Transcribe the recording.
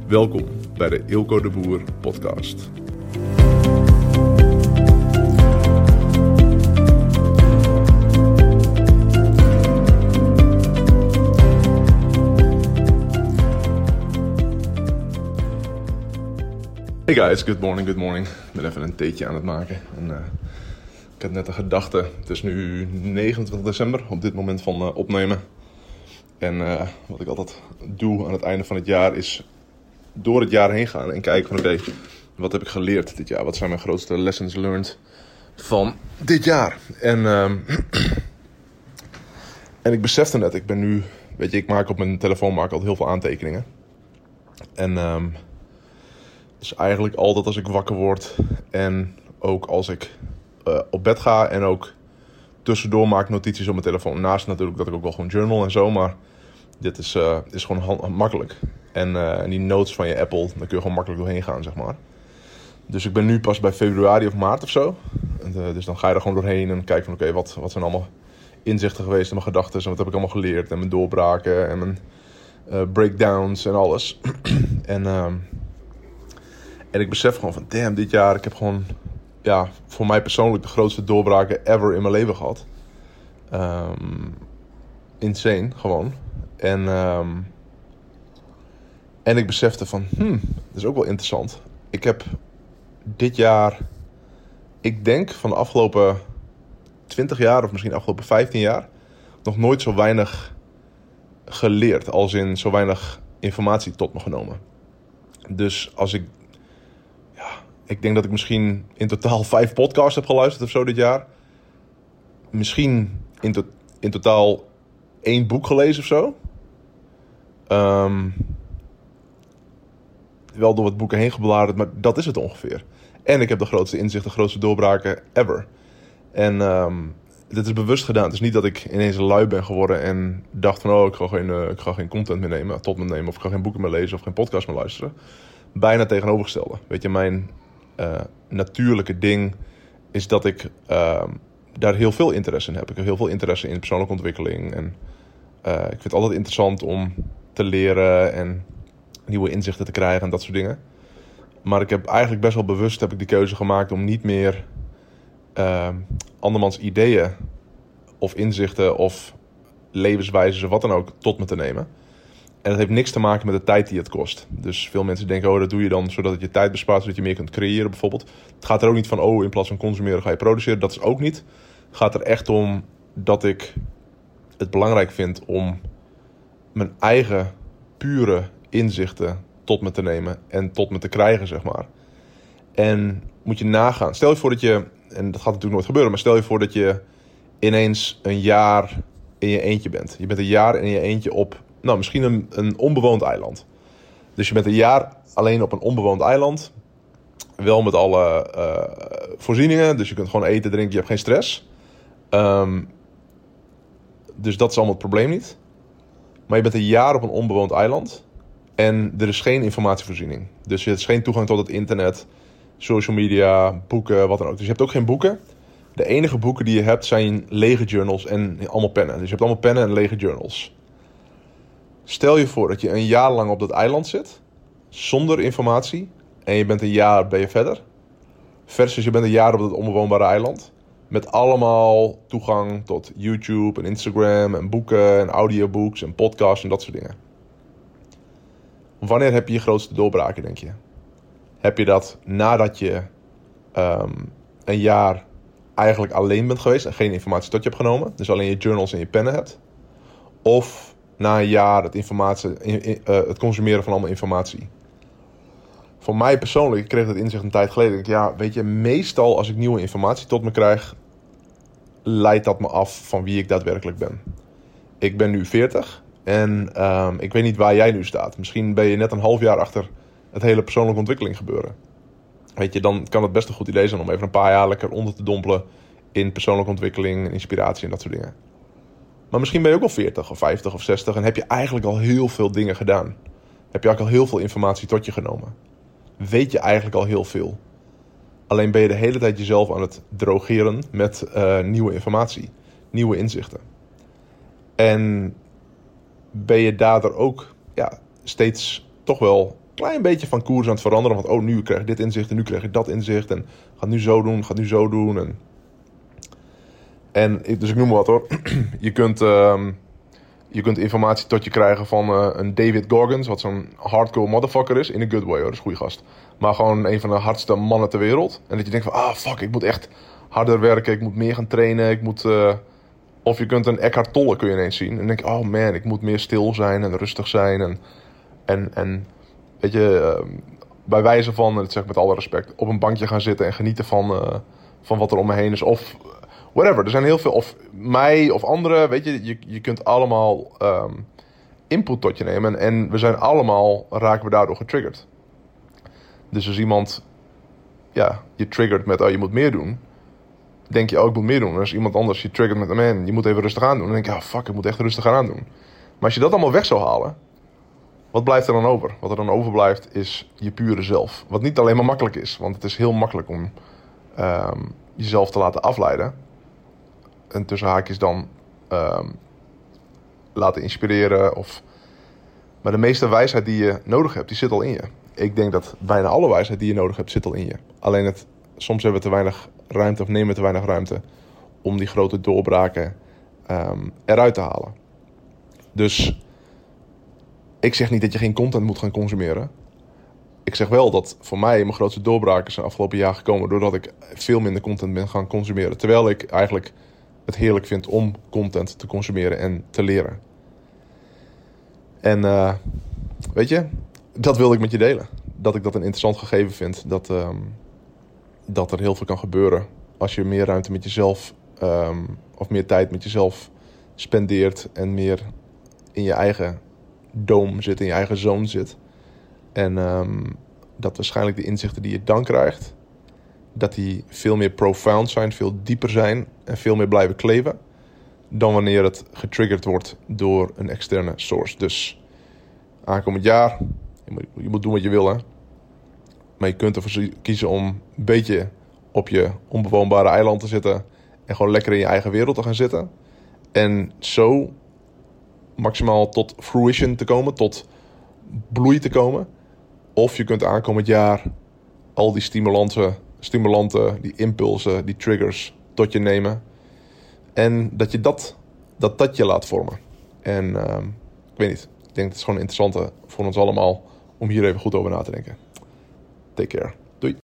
Welkom bij de Eelco de Boer podcast. Hey guys, good morning. Ik ben even een theetje aan het maken. En, ik had net een gedachte. Het is nu 29 december op dit moment van opnemen. En wat ik altijd doe aan het einde van het jaar is door het jaar heen gaan en kijken van oké, wat heb ik geleerd dit jaar? Wat zijn mijn grootste lessons learned van dit jaar? En ik besefte net, ik ben nu, ik maak op mijn telefoon altijd heel veel aantekeningen. En dus eigenlijk altijd als ik wakker word en ook als ik op bed ga en ook tussendoor maak ik notities op mijn telefoon. Naast natuurlijk dat ik ook wel gewoon journal en zo, maar dit is gewoon makkelijk. En die notes van je Apple, daar kun je gewoon makkelijk doorheen gaan, zeg maar. Dus ik ben nu pas bij februari of maart of zo. Dus dan ga je er gewoon doorheen en kijk van oké, wat zijn allemaal inzichten geweest en mijn gedachten en wat heb ik allemaal geleerd. En mijn doorbraken en mijn breakdowns en alles. En ik besef gewoon van damn, dit jaar, ik heb gewoon, ja, voor mij persoonlijk de grootste doorbraken ever in mijn leven gehad. Insane, gewoon. En ik besefte van, dat is ook wel interessant. Ik heb dit jaar, ik denk van de afgelopen 20 jaar of misschien de afgelopen 15 jaar, nog nooit zo weinig geleerd. Als in zo weinig informatie tot me genomen. Dus als ik denk dat ik misschien in totaal 5 podcasts heb geluisterd of zo dit jaar. Misschien in totaal 1 boek gelezen of zo. Wel door wat boeken heen gebladerd, maar dat is het ongeveer. En ik heb de grootste inzichten, de grootste doorbraken ever. En dit is bewust gedaan. Het is niet dat ik ineens een lui ben geworden en dacht van ik ga geen content meer nemen, tot me nemen, of ik ga geen boeken meer lezen of geen podcast meer luisteren. Bijna tegenovergestelde. Weet je, mijn natuurlijke ding is dat ik daar heel veel interesse in heb. Ik heb heel veel interesse in persoonlijke ontwikkeling. En ik vind het altijd interessant om te leren en nieuwe inzichten te krijgen en dat soort dingen. Maar ik heb eigenlijk best wel bewust die keuze gemaakt om niet meer andermans ideeën of inzichten of levenswijzes of wat dan ook tot me te nemen. En dat heeft niks te maken met de tijd die het kost. Dus veel mensen denken, dat doe je dan zodat het je tijd bespaart, zodat je meer kunt creëren bijvoorbeeld. Het gaat er ook niet van, in plaats van consumeren ga je produceren. Dat is ook niet. Het gaat er echt om dat ik het belangrijk vind om mijn eigen pure inzichten tot me te nemen en tot me te krijgen, zeg maar. En moet je nagaan. Stel je voor dat je, en dat gaat natuurlijk nooit gebeuren, maar stel je voor dat je ineens een jaar in je eentje bent. Je bent een jaar in je eentje op misschien een onbewoond eiland. Dus je bent een jaar alleen op een onbewoond eiland. Wel met alle voorzieningen. Dus je kunt gewoon eten, drinken, je hebt geen stress. Dus dat is allemaal het probleem niet. Maar je bent een jaar op een onbewoond eiland. En er is geen informatievoorziening. Dus je hebt geen toegang tot het internet, social media, boeken, wat dan ook. Dus je hebt ook geen boeken. De enige boeken die je hebt zijn lege journals en allemaal pennen. Dus je hebt allemaal pennen en lege journals. Stel je voor dat je een jaar lang op dat eiland zit, zonder informatie, en je bent een jaar ben je verder. Versus je bent een jaar op dat onbewoonbare eiland, met allemaal toegang tot YouTube en Instagram en boeken en audiobooks en podcasts en dat soort dingen. Wanneer heb je je grootste doorbraken, denk je? Heb je dat nadat je een jaar eigenlijk alleen bent geweest en geen informatie tot je hebt genomen, dus alleen je journals en je pennen hebt? Of na een jaar het consumeren van allemaal informatie? Voor mij persoonlijk, ik kreeg dat inzicht een tijd geleden. Meestal als ik nieuwe informatie tot me krijg, leidt dat me af van wie ik daadwerkelijk ben. Ik ben nu 40 en ik weet niet waar jij nu staat. Misschien ben je net een half jaar achter het hele persoonlijke ontwikkeling gebeuren. Dan kan het best een goed idee zijn om even een paar jaar lekker onder te dompelen in persoonlijke ontwikkeling, inspiratie en dat soort dingen. Maar misschien ben je ook al 40 of 50 of 60 en heb je eigenlijk al heel veel dingen gedaan. Heb je ook al heel veel informatie tot je genomen. Weet je eigenlijk al heel veel. Alleen ben je de hele tijd jezelf aan het drogeren met nieuwe informatie, nieuwe inzichten. En ben je daardoor ook steeds toch wel klein beetje van koers aan het veranderen. Want nu krijg je dit inzicht en nu krijg je dat inzicht. En gaat nu zo doen, gaat nu zo doen. Dus ik noem maar wat hoor. Je kunt informatie tot je krijgen van een David Goggins, wat zo'n hardcore motherfucker is. In a good way hoor, dat is een goede gast. Maar gewoon een van de hardste mannen ter wereld. En dat je denkt van, fuck, ik moet echt harder werken. Ik moet meer gaan trainen. Of je kunt een Eckhart Tolle kun je ineens zien. En dan denk je, oh man, ik moet meer stil zijn en rustig zijn. En weet je, bij wijze van, dat zeg ik met alle respect, op een bankje gaan zitten en genieten van wat er om me heen is. Of whatever, er zijn heel veel, of mij of anderen, weet je kunt allemaal input tot je nemen. En we zijn allemaal, raken we daardoor getriggerd. Dus als iemand je triggert met, je moet meer doen, denk je, ik moet meer doen. En als iemand anders je triggert met, man, je moet even rustig aan doen, dan denk je, fuck, ik moet echt rustig aan doen. Maar als je dat allemaal weg zou halen, wat blijft er dan over? Wat er dan overblijft is je pure zelf. Wat niet alleen maar makkelijk is, want het is heel makkelijk om jezelf te laten afleiden. En tussen haakjes dan laten inspireren. Maar de meeste wijsheid die je nodig hebt, die zit al in je. Ik denk dat bijna alle wijsheid die je nodig hebt, zit al in je. Alleen soms hebben we te weinig ruimte of nemen we te weinig ruimte om die grote doorbraken eruit te halen. Dus ik zeg niet dat je geen content moet gaan consumeren. Ik zeg wel dat voor mij mijn grootste doorbraken zijn afgelopen jaar gekomen doordat ik veel minder content ben gaan consumeren. Terwijl ik eigenlijk het heerlijk vind om content te consumeren en te leren. En weet je, dat wilde ik met je delen. Dat ik dat een interessant gegeven vind. Dat er heel veel kan gebeuren als je meer ruimte met jezelf of meer tijd met jezelf spendeert en meer in je eigen dome zit, in je eigen zone zit. En dat waarschijnlijk de inzichten die je dan krijgt, dat die veel meer profound zijn, veel dieper zijn en veel meer blijven kleven dan wanneer het getriggerd wordt door een externe source. Dus aankomend jaar, je moet doen wat je wil, hè. Maar je kunt ervoor kiezen om een beetje op je onbewoonbare eiland te zitten en gewoon lekker in je eigen wereld te gaan zitten. En zo maximaal tot fruition te komen, tot bloei te komen. Of je kunt aankomend jaar al die stimulanten, die impulsen, die triggers tot je nemen. En dat je dat je laat vormen. En ik weet niet, ik denk dat het is gewoon interessant voor ons allemaal om hier even goed over na te denken. Take care.